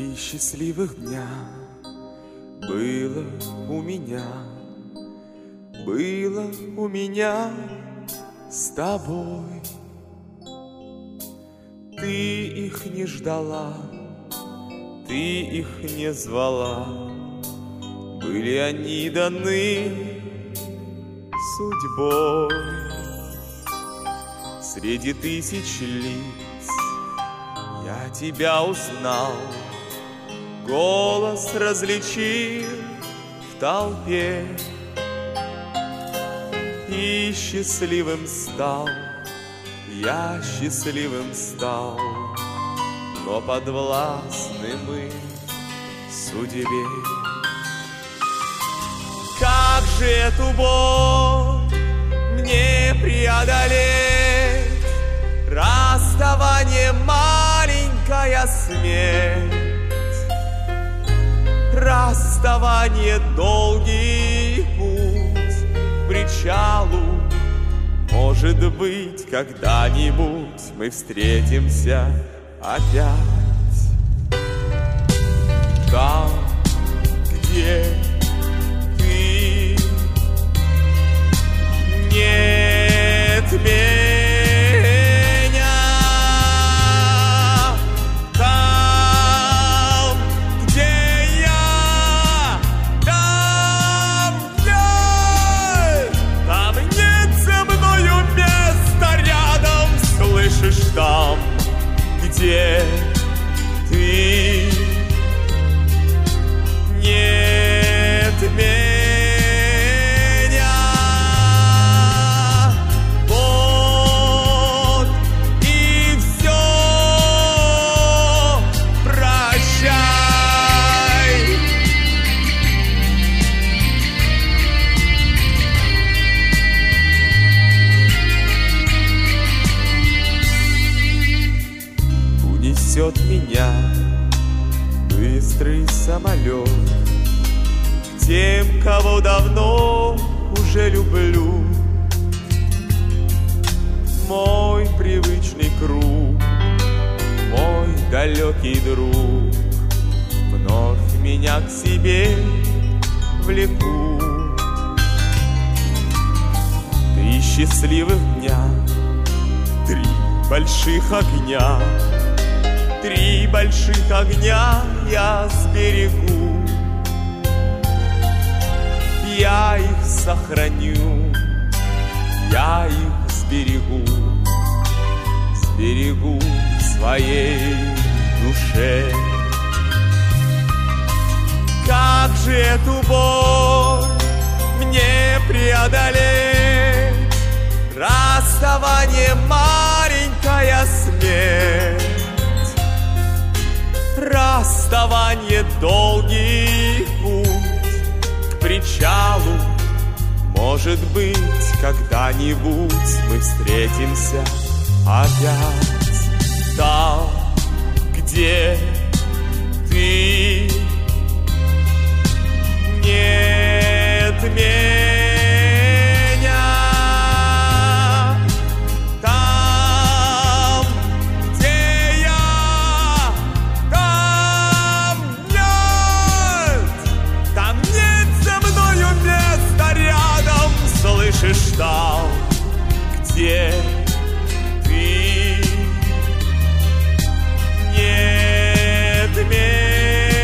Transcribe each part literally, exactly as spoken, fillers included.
Три счастливых дня было у меня, было у меня с тобой. Ты их не ждала, ты их не звала, были они даны судьбой. Среди тысяч лиц я тебя узнал, голос различил в толпе и счастливым стал, я счастливым стал, но подвластны мы судьбе. Как же эту боль мне преодолеть? Расставание, маленькая смерть, расставание, долгий путь к причалу. Может быть, когда-нибудь мы встретимся опять там, где ты. Нет меня. Там, где ты, нет меня. Вот и все, прощай. Несет меня быстрый самолет к тем, кого давно уже люблю. Мой привычный круг, мой далекий друг вновь меня к себе влекут. Три счастливых дня, три больших огня, три больших огня я сберегу, я их сохраню, я их сберегу, сберегу в своей душе. Как же эту боль мне преодолеть? Расставание, маленькая смерть, расставание, долгий путь к причалу. Может быть, когда-нибудь мы встретимся опять там, где ты. Нет меня. Слышишь, там, где ты, нет меня.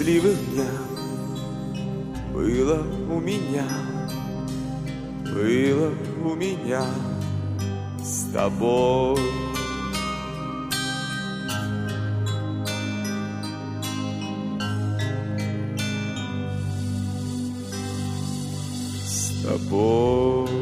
счастливых дня было у меня, было у меня с тобой. С тобой.